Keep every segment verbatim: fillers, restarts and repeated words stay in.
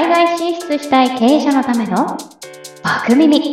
外進出したい経営者のためのバク耳。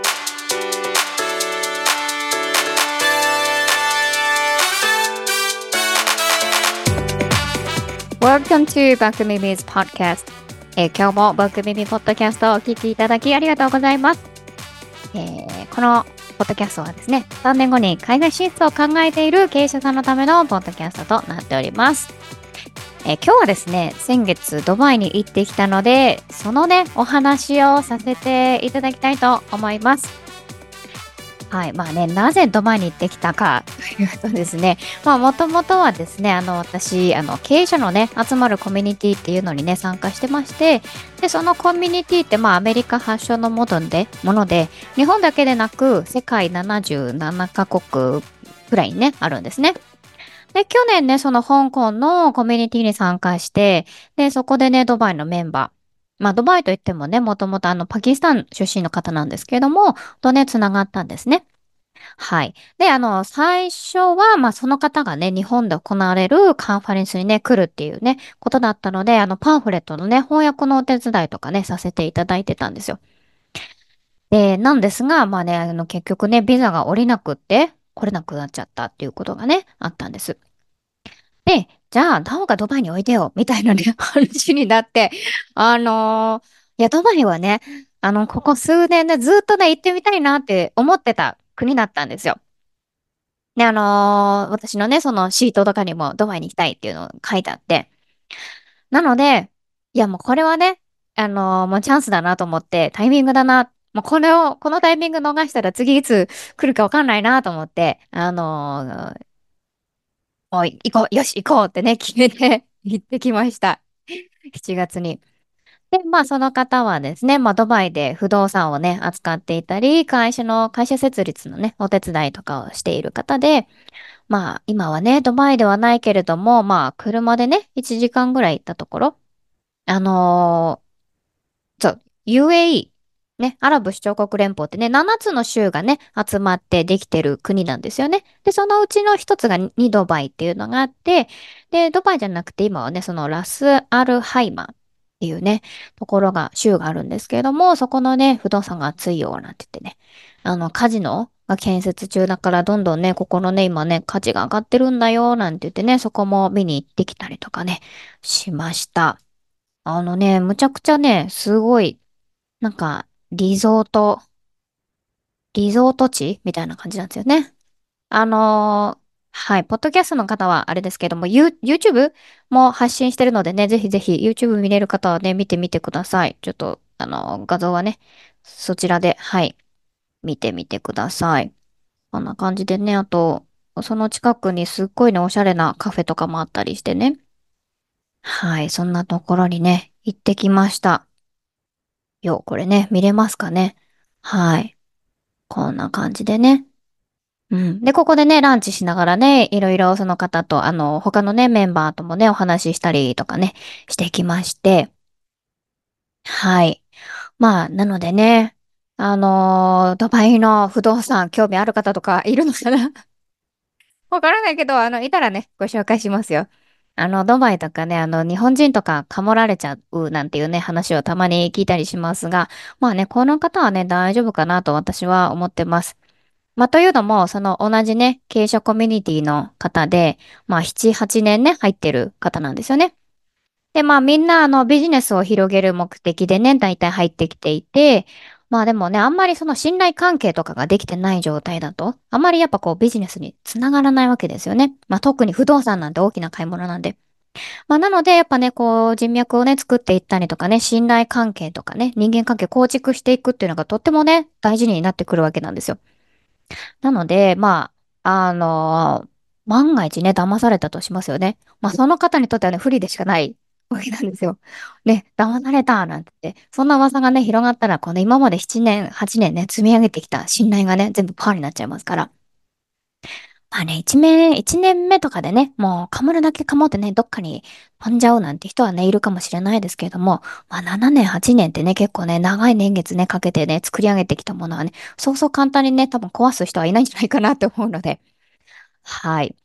Welcome to バク耳 's podcast、えー今日もバク耳ポッドキャストをお聞きいただきありがとうございます。えーこのポッドキャストはですね、さんねんごに海外進出を考えている経営者さんのためのポッドキャストとなっております。えー今日はですね、先月ドバイに行ってきたので、そのね、お話をさせていただきたいと思います。はい。まあね、なぜドバイに行ってきたかというとですね、まあもともとはですね、あの私、あの経営者のね、集まるコミュニティっていうのにね、参加してまして、で、そのコミュニティってまあアメリカ発祥のもので、もので、日本だけでなく世界ななじゅうななカ国くらいにね、あるんですね。で、去年ね、その香港のコミュニティに参加して、で、そこでね、ドバイのメンバー、まあ、ドバイといってもね、もともとあの、パキスタン出身の方なんですけれども、とね、つながったんですね。はい。で、あの、最初は、まあ、その方がね、日本で行われるカンファレンスにね、来るっていうね、ことだったので、あの、パンフレットのね、翻訳のお手伝いとかね、させていただいてたんですよ。で、なんですが、まあね、あの、結局ね、ビザが下りなくって、来れなくなっちゃったっていうことがね、あったんです。で、じゃあ、なおかドバイにおいでよ、みたいなね、話になって、あのーいや、ドバイはね、あの、ここ数年でずっとね、行ってみたいなって思ってた国だったんですよ。で、あのー私のね、そのシートとかにもドバイに行きたいっていうのを書いてあって。なので、いや、もうこれはね、あのーもうチャンスだなと思って、タイミングだな。もうこれを、このタイミング逃したら次いつ来るかわかんないなと思って、あのーもう行こう、よし、行こうってね、決めて行ってきました。しちがつに。で、まあ、その方はですね、まあ、ドバイで不動産をね、扱っていたり、会社の、会社設立のね、お手伝いとかをしている方で、まあ、今はね、ドバイではないけれども、まあ、車でね、いちじかんぐらい行ったところ、あのーそう、ユーエーイー、ね、アラブ首長国連邦ってね、ななつの州がね、集まってできてる国なんですよね。で、そのうちの一つがにドバイっていうのがあって、で、ドバイじゃなくて今はね、そのラスアルハイマっていうね、ところが、州があるんですけれども、そこのね、不動産が熱いよ、なんて言ってね、あの、カジノが建設中だから、どんどんね、ここのね、今ね、価値が上がってるんだよ、なんて言ってね、そこも見に行ってきたりとかね、しました。あのね、むちゃくちゃね、すごい、なんか、リゾート、リゾート地みたいな感じなんですよね。あのーはい、ポッドキャストの方はあれですけども、ユー YouTube も発信してるのでね、ぜひぜひ YouTube 見れる方はね、見てみてください。ちょっと、あのー画像はね、そちらで、はい、見てみてください。こんな感じでね、あと、その近くにすっごいね、おしゃれなカフェとかもあったりしてね。はい、そんなところにね、行ってきました。よ、これね、見れますかね。はい。こんな感じでね。うん。で、ここでね、ランチしながらね、いろいろその方と、あの、他のね、メンバーともね、お話ししたりとかね、してきまして。はい。まあ、なのでね、あのードバイの不動産興味ある方とかいるのかな。わからないけど、あの、いたらね、ご紹介しますよ。あの、ドバイとかね、あの、日本人とかかもられちゃうなんていうね、話をたまに聞いたりしますが、まあね、この方はね、大丈夫かなと私は思ってます。まあ、というのも、その同じね、経営者コミュニティの方で、まあ、なな、はちねんね、入ってる方なんですよね。で、まあ、みんな、あの、ビジネスを広げる目的でね、大体入ってきていて、まあでもね、あんまりその信頼関係とかができてない状態だと、あんまりやっぱこうビジネスにつながらないわけですよね。まあ特に不動産なんて大きな買い物なんで。まあなので、やっぱね、こう人脈をね、作っていったりとかね、信頼関係とかね、人間関係構築していくっていうのがとってもね、大事になってくるわけなんですよ。なので、まあ、あの万が一ね、騙されたとしますよね。まあ、その方にとってはね、不利でしかないわけなんですよ。ね、騙されたなんて言って、そんな噂がね、広がったら、この今までななねん、はちねんね、積み上げてきた信頼がね、全部パーになっちゃいますから。まあね、一年、一年目とかでね、もう、かむるだけかもってね、どっかに飛んじゃうなんて人はね、いるかもしれないですけれども、まあ、ななねん、はちねんってね、結構ね、長い年月ね、かけてね、作り上げてきたものはね、そうそう簡単にね、多分壊す人はいないんじゃないかなって思うので、はい。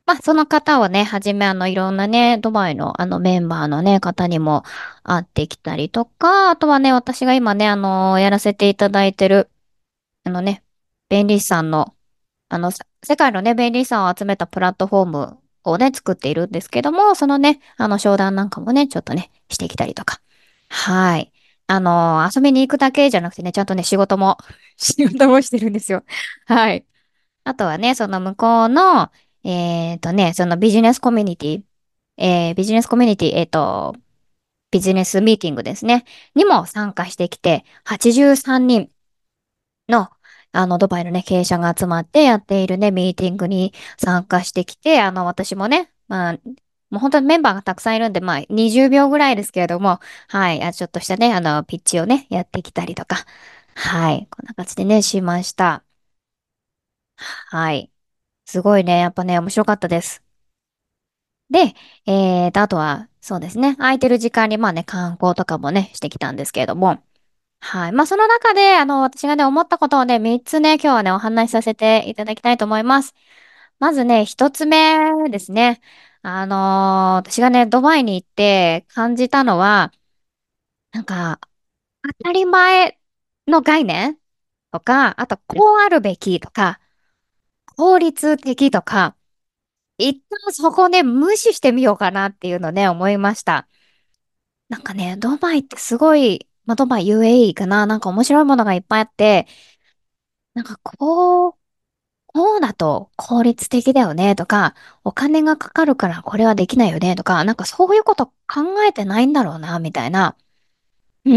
まあ、その方をね、はじめ、あの、いろんなね、ドバイの、あの、メンバーのね、方にも会ってきたりとか、あとはね、私が今ね、あの、やらせていただいてる、あのね、弁理士さんの、あの、さ世界のね、弁理士さんを集めたプラットフォームをね、作っているんですけども、そのね、あの、商談なんかもね、ちょっとね、してきたりとか。はい。あの、遊びに行くだけじゃなくてね、ちゃんとね、仕事も、仕事もしてるんですよ。はい。あとはね、その向こうの、えっとね、そのビジネスコミュニティ、えービジネスコミュニティ、えっと、ビジネスミーティングですね、にも参加してきて、はちじゅうさんにんの、あの、ドバイのね、経営者が集まってやっているね、ミーティングに参加してきて、あの、私もね、まあ、もう本当にメンバーがたくさんいるんで、まあ、にじゅうびょうぐらいですけれども、はい、あちょっとしたね、あの、ピッチをね、やってきたりとか、はい、こんな感じでね、しました。はい。すごいね。やっぱね、面白かったです。で、えーと、あとは、そうですね。空いてる時間に、まあね、観光とかもね、してきたんですけれども。はい。まあ、その中で、あの、私がね、思ったことをね、みっつね、今日はね、お話しさせていただきたいと思います。まずね、ひとつめですね。あのー私がね、ドバイに行って感じたのは、なんか、当たり前の概念とか、あと、こうあるべきとか、効率的とか、一旦そこね、無視してみようかなっていうのね、思いました。なんかね、ドバイってすごい、まあ、ドバイ ユーエーイー かな、なんか面白いものがいっぱいあって、なんかこう、こうだと効率的だよねとか、お金がかかるからこれはできないよねとか、なんかそういうこと考えてないんだろうな、みたいな。うん。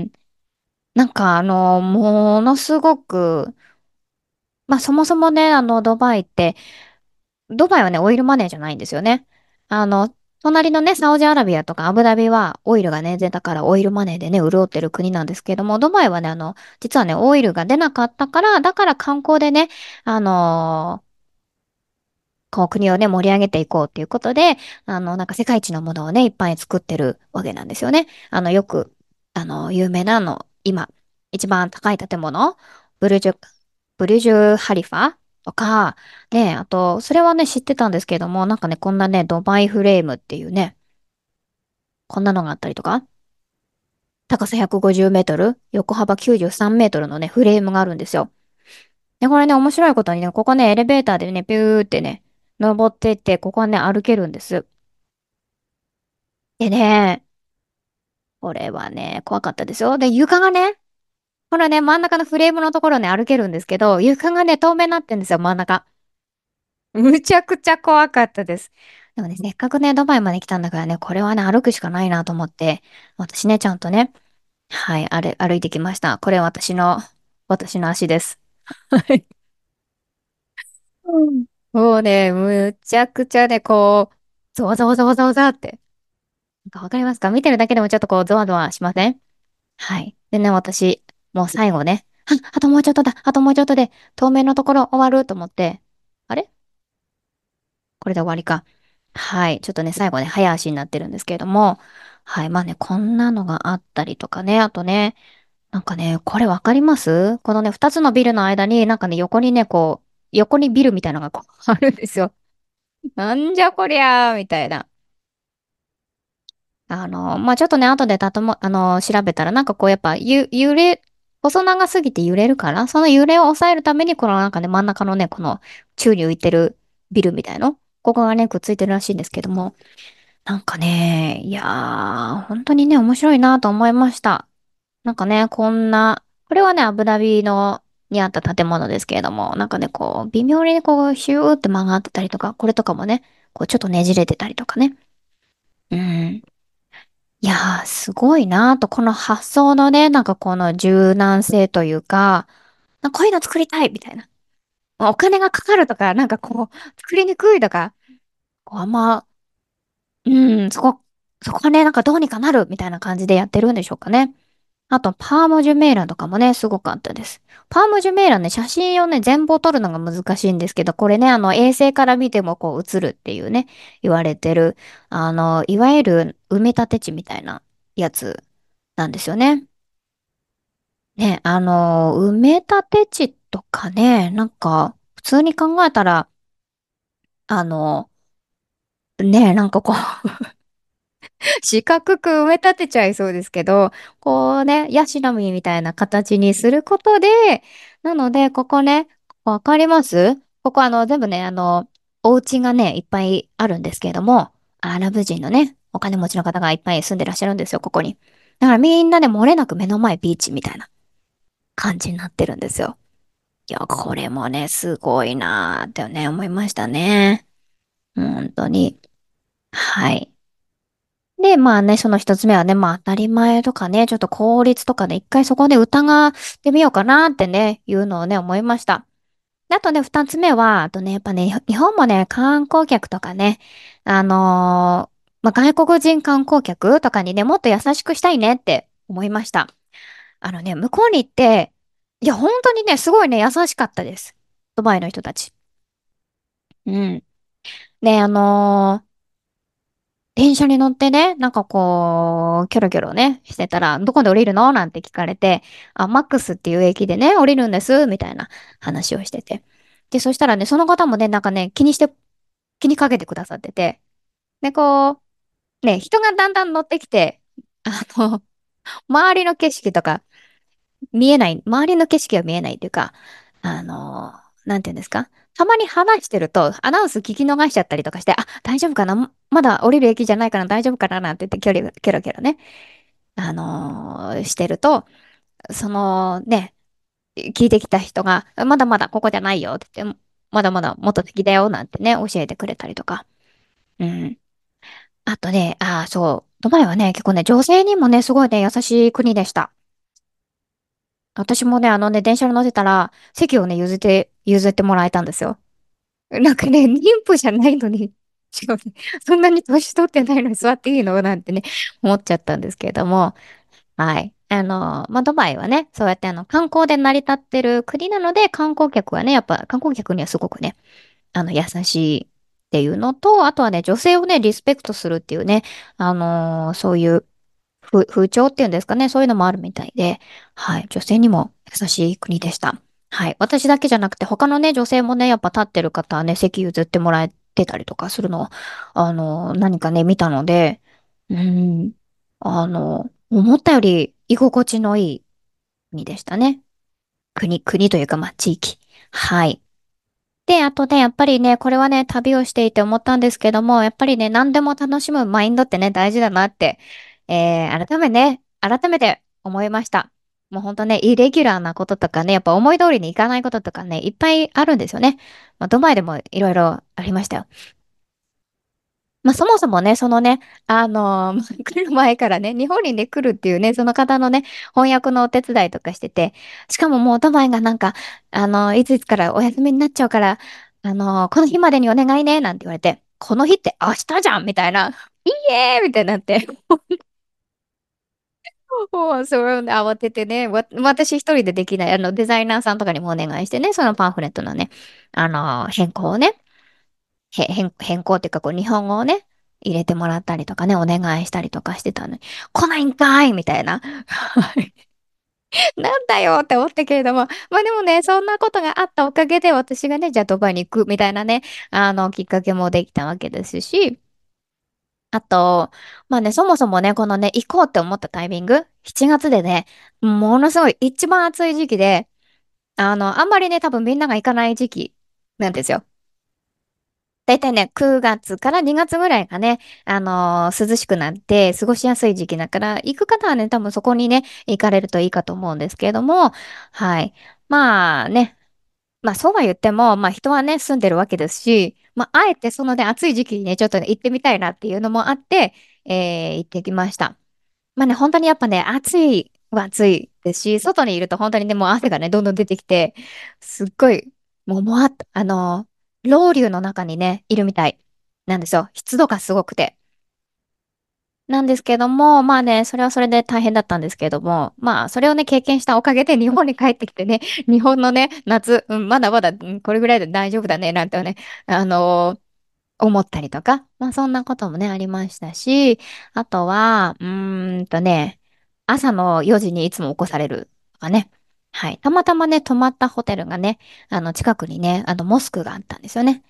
なんかあの、ものすごく、まあそもそもね、あの、ドバイって、ドバイはね、オイルマネーじゃないんですよね。あの、隣のね、サウジアラビアとかアブダビはオイルがね、全だからオイルマネーでね、潤ってる国なんですけれども、ドバイはね、あの、実はね、オイルが出なかったから、だから観光でね、あのーこう国をね、盛り上げていこうっていうことで、あの、なんか世界一のものをね、いっぱい作ってるわけなんですよね。あの、よく、あの、有名なの、今、一番高い建物、ブルジュ、ブルジュハリファとか、ね、あと、それはね、知ってたんですけれども、なんかね、こんなね、ドバイフレームっていうね、こんなのがあったりとか、高さひゃくごじゅうメートル、横幅きゅうじゅうさんメートルのね、フレームがあるんですよ。で、これね、面白いことにね、ここね、エレベーターでね、ピューってね、登っていって、ここはね、歩けるんです。でね、これはね、怖かったですよ。で、床がね、このね、真ん中のフレームのところね、歩けるんですけど、床がね、透明になってんですよ、真ん中。むちゃくちゃ怖かったです。でもね、せっかくね、ドバイまで来たんだからね、これはね、歩くしかないなと思って、私ね、ちゃんとね、はい、歩、歩いてきました。これ私の、私の足です。はい。うん。もうね、むちゃくちゃね、こう、ゾワゾワゾワゾワゾワって。なんかわかりますか？見てるだけでもちょっとこう、ゾワゾワしません？はい。でね、私、もう最後ね、あ、あともうちょっとだ、あともうちょっとで、透明のところ終わると思って、あれこれで終わりか。はい。ちょっとね、最後ね、早足になってるんですけれども、はい。まあね、こんなのがあったりとかね、あとね、なんかね、これわかります？このね、二つのビルの間に、なんかね、横にね、こう、横にビルみたいなのがこうあるんですよ。なんじゃこりゃー、みたいな。あの、まあ、ちょっとね、後でたとも、あの、調べたら、なんかこう、やっぱ、ゆ、揺れ、細長すぎて揺れるから、その揺れを抑えるために、このなんかね、真ん中のね、この宙に浮いてるビルみたいの、ここがね、くっついてるらしいんですけども、なんかね、いやー、本当にね、面白いなと思いました。なんかね、こんな、これはね、アブダビの、にあった建物ですけれども、なんかね、こう、微妙にね、こう、ヒューって曲がってたりとか、これとかもね、こう、ちょっとねじれてたりとかね。うん。いやー、すごいなと、この発想のね、なんかこの柔軟性というか、なんかこういうの作りたいみたいな。お金がかかるとか、なんかこう、作りにくいとか、こうあんま、うん、そこ、そこはね、なんかどうにかなるみたいな感じでやってるんでしょうかね。あと、パームジュメーラとかもね、すごかったです。パームジュメーラね、写真をね、全部撮るのが難しいんですけど、これね、あの、衛星から見てもこう映るっていうね、言われてる、あの、いわゆる埋め立て地みたいなやつなんですよね。ね、あの、埋め立て地とかね、なんか、普通に考えたら、あの、 ねえ、なんかこう四角く埋め立てちゃいそうですけど、こうね、ヤシの実みたいな形にすることで、なので、ここね、わかります？ここあの、全部ね、あの、お家がね、いっぱいあるんですけれども、アラブ人のね、お金持ちの方がいっぱい住んでらっしゃるんですよ、ここに。だからみんなで漏れなく目の前ビーチみたいな感じになってるんですよ。いや、これもね、すごいなーってね、思いましたね。本当に。はい。で、まあね、その一つ目はね、まあ当たり前とかね、ちょっと効率とかね、一回そこで疑ってみようかなってね、いうのをね、思いました。であとね、二つ目は、あとね、やっぱね、日本もね、観光客とかね、あのーまあ、外国人観光客とかにね、もっと優しくしたいねって思いました。あのね、向こうに行って、いや、本当にね、すごいね、優しかったです。ドバイの人たち。うん。で、あのー電車に乗ってね、なんかこう、キョロキョロね、してたら、どこで降りるのなんて聞かれて、あ、マックスっていう駅でね、降りるんです、みたいな話をしてて。で、そしたらね、その方もね、なんかね、気にして、気にかけてくださってて、で、こう、ね、人がだんだん乗ってきて、あの、周りの景色とか見えない、周りの景色が見えないっていうか、あの、なんていうんですか？たまに話してると、アナウンス聞き逃しちゃったりとかして、あ、大丈夫かな、まだ降りる駅じゃないから大丈夫かななんて言って、距離、キョロキョロね、あのーしてると、そのね、聞いてきた人が、まだまだここじゃないよって言って、まだまだもっと敵だよなんてね、教えてくれたりとか。うん。あとね、ああ、そう。ドバイはね、結構ね、女性にもね、すごいね、優しい国でした。私もね、あのね、電車に乗ってたら、席をね、譲って、譲ってもらえたんですよ。なんかね、妊婦じゃないのに、違うね、そんなに年取ってないのに座っていいのなんてね、思っちゃったんですけれども、はい。あの、まあ、ドバイはね、そうやってあの、観光で成り立ってる国なので、観光客はね、やっぱ観光客にはすごくね、あの、優しいっていうのと、あとはね、女性をね、リスペクトするっていうね、あのーそういう風、風潮っていうんですかね、そういうのもあるみたいで、はい、女性にも優しい国でした。はい。私だけじゃなくて、他のね、女性もね、やっぱ立ってる方はね、席譲ってもらえてたりとかするのを、あの、何かね、見たので、うん、あの、思ったより居心地のいい国でしたね。国、国というか、まあ、地域。はい。で、あとね、やっぱりね、これはね、旅をしていて思ったんですけども、やっぱりね、何でも楽しむマインドってね、大事だなって、えー、改めね、改めて思いました。もうほんとね、イレギュラーなこととかね、やっぱ思い通りにいかないこととかね、いっぱいあるんですよね。まあ、ドバイでもいろいろありましたよ。まあ、そもそもね、そのね、あのー来る前からね、日本にね、来るっていうね、その方のね、翻訳のお手伝いとかしてて、しかももうドバイがなんか、あのーいついつからお休みになっちゃうから、あのーこの日までにお願いね、なんて言われて、この日って明日じゃんみたいな、いいえみたいになって、もうそれをね、慌ててね、わ、私一人でできない、あの、デザイナーさんとかにもお願いしてね、そのパンフレットのね、あのー変更をね、へ変、変更っていうか、こう、日本語をね、入れてもらったりとかね、お願いしたりとかしてたのに、来ないんかいみたいな。はいなんだよって思ったけれども、まあでもね、そんなことがあったおかげで、私がね、じゃあドバイに行くみたいなね、あの、きっかけもできたわけですし、あと、まあね、そもそもね、このね、行こうって思ったタイミング、しちがつでね、ものすごい一番暑い時期で、あの、あんまりね、多分みんなが行かない時期なんですよ。だいたいね、くがつからにがつぐらいがね、あのー涼しくなって過ごしやすい時期だから、行く方はね、多分そこにね、行かれるといいかと思うんですけれども、はい。まあね、まあそうは言っても、まあ人はね、住んでるわけですし、まああえてそのね、暑い時期にね、ちょっとね、行ってみたいなっていうのもあって、えー行ってきました。まあね、本当にやっぱね、暑いは暑いですし、外にいると本当にね、もう汗がね、どんどん出てきて、すっごい、もう、もわっと、あの、ロウリュの中にね、いるみたいなんですよ。湿度がすごくて。なんですけども、まあね、それはそれで大変だったんですけども、まあ、それをね、経験したおかげで日本に帰ってきてね、日本のね、夏、うん、まだまだ、うんこれぐらいで大丈夫だね、なんてね、あの思ったりとか、まあそんなこともね、ありましたし、あとは、うーんとね、朝のよじにいつも起こされるとかね。はい。たまたまね、泊まったホテルがね、あの近くにね、あのモスクがあったんですよね。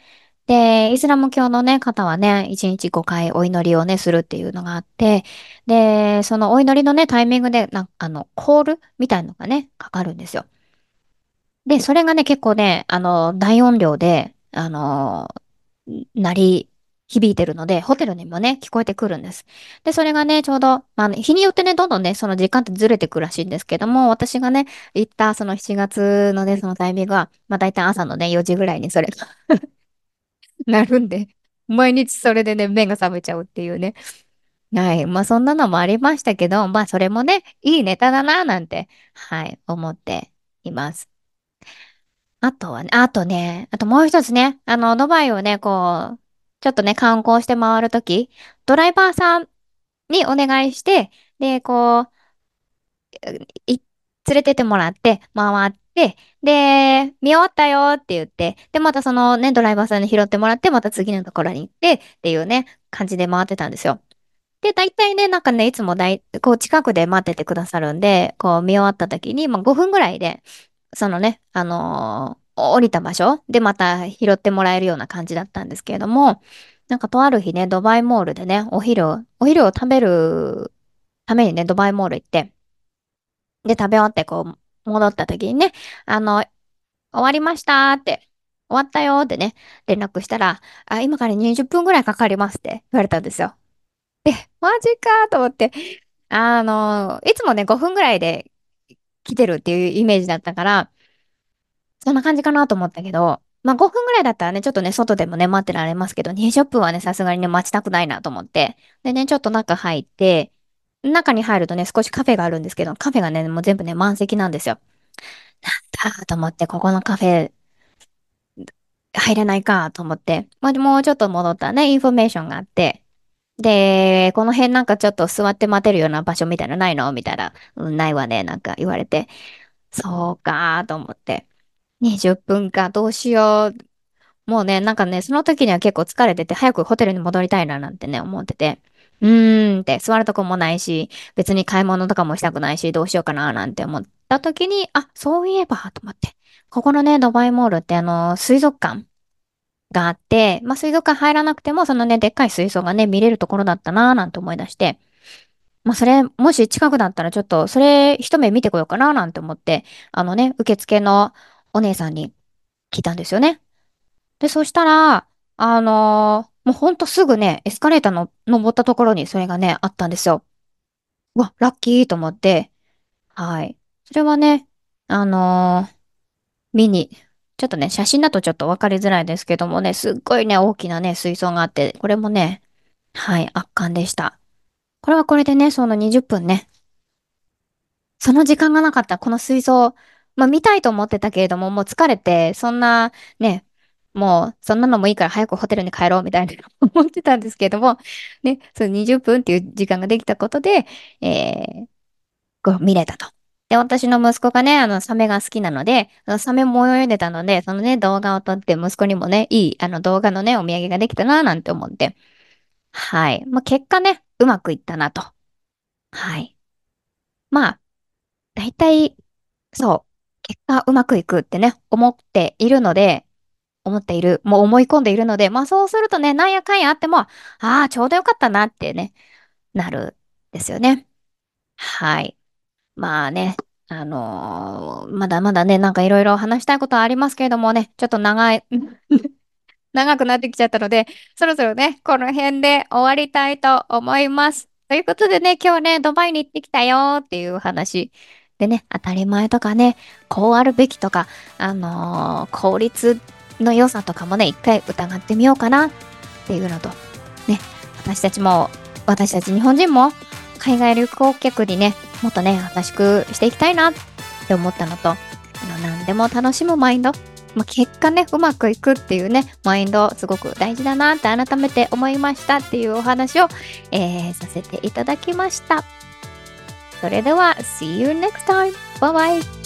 で、イスラム教のね、方はね、いちにちごかいお祈りをね、するっていうのがあって、で、そのお祈りのね、タイミングで、なんあの、コールみたいのがね、かかるんですよ。で、それがね、結構ね、あの、大音量で、あの、鳴り響いてるので、ホテルにもね、聞こえてくるんです。で、それがね、ちょうど、まあ、日によってね、どんどんね、その時間ってずれてくるらしいんですけども、私がね、行ったそのしちがつのね、そのタイミングは、まあ、大体朝のね、よじぐらいにそれがなるんで、毎日それでね、目が覚めちゃうっていうね。はい。まあ、そんなのもありましたけど、まあ、それもね、いいネタだな、なんて、はい、思っています。あとはね、あとね、あともう一つね、あの、ドバイをね、こう、ちょっとね、観光して回るとき、ドライバーさんにお願いして、で、こう、い、連れてってもらって、回って、で、見終わったよって言って、で、またそのね、ドライバーさんに拾ってもらって、また次のところに行って、っていうね、感じで回ってたんですよ。で、大体ね、なんかね、いつもだい、こう、近くで待っててくださるんで、こう、見終わった時に、まあ、ごふんぐらいで、そのね、あのー降りた場所でまた拾ってもらえるような感じだったんですけれども、なんかとある日ね、ドバイモールでね、お昼を、お昼を食べるためにね、ドバイモール行って、で、食べ終わってこう、戻った時にね、あの、終わりましたって、終わったよってね、連絡したら、あ、今からにじゅっぷんぐらいかかりますって言われたんですよ。で、マジかと思って、あの、いつもね、ごふんぐらいで来てるっていうイメージだったから、そんな感じかなと思ったけど、まあごふんぐらいだったらね、ちょっとね、外でもね、待ってられますけど、にじゅっぷんはね、さすがにね、待ちたくないなと思って。でね、ちょっと中入って、中に入るとね、少しカフェがあるんですけど、カフェがね、もう全部ね、満席なんですよ。なんだと思って、ここのカフェ入れないかと思って、まあ、もうちょっと戻ったね、インフォメーションがあって、で、この辺なんかちょっと座って待てるような場所みたいなのないのみたいな、うん、ないわね、なんか言われて、そうかと思って、にじゅっぷんか、どうしよう。もうね、なんかね、その時には結構疲れてて、早くホテルに戻りたいななんてね、思ってて。うーんって座るとこもないし、別に買い物とかもしたくないし、どうしようかななんて思った時に、あ、そういえば、と思って。ここのね、ドバイモールってあの、水族館があって、まあ水族館入らなくても、そのね、でっかい水槽がね、見れるところだったなーなんて思い出して、まあそれ、もし近くだったらちょっと、それ一目見てこようかななんて思って、あのね、受付のお姉さんに聞いたんですよね。で、そしたら、あのーもうほんとすぐね、エスカレーターの登ったところにそれがね、あったんですよ。うわ、ラッキーと思って、はい。それはね、あのー見に、ちょっとね、写真だとちょっとわかりづらいですけどもね、すっごいね、大きなね、水槽があって、これもね、はい、圧巻でした。これはこれでね、そのにじゅっぷんね、その時間がなかったらこの水槽、まあ見たいと思ってたけれども、もう疲れて、そんなね、もうそんなのもいいから早くホテルに帰ろうみたいな思ってたんですけれども、ね、そのにじゅっぷんっぷんっていう時間ができたことで、えー、こう見れたと。で、私の息子がね、あの、サメが好きなので、あのサメも泳いでたので、そのね、動画を撮って息子にもね、いい、あの動画のね、お土産ができたな、なんて思って。はい。まあ、結果ね、うまくいったなと。はい。まあ、大体、そう、結果うまくいくってね、思っているので、思っている、もう思い込んでいるので、まあそうするとね、なんやかんやあっても、ああ、ちょうどよかったなってね、なるんですよね。はい。まあね、あのーまだまだね、なんかいろいろ話したいことはありますけれどもね、ちょっと長い、長くなってきちゃったので、そろそろね、この辺で終わりたいと思います。ということでね、今日ね、ドバイに行ってきたよっていう話。でね、当たり前とかね、こうあるべきとか、あのー効率の良さとかもね、一回疑ってみようかなっていうのと、ね、私たちも、私たち日本人も、海外旅行客にね、もっとね、優しくしていきたいなって思ったのと、あの、何でも楽しむマインド。まあ、結果ね、うまくいくっていうね、マインド、すごく大事だなって改めて思いましたっていうお話を、えーさせていただきました。それでは、See you next time! Bye bye!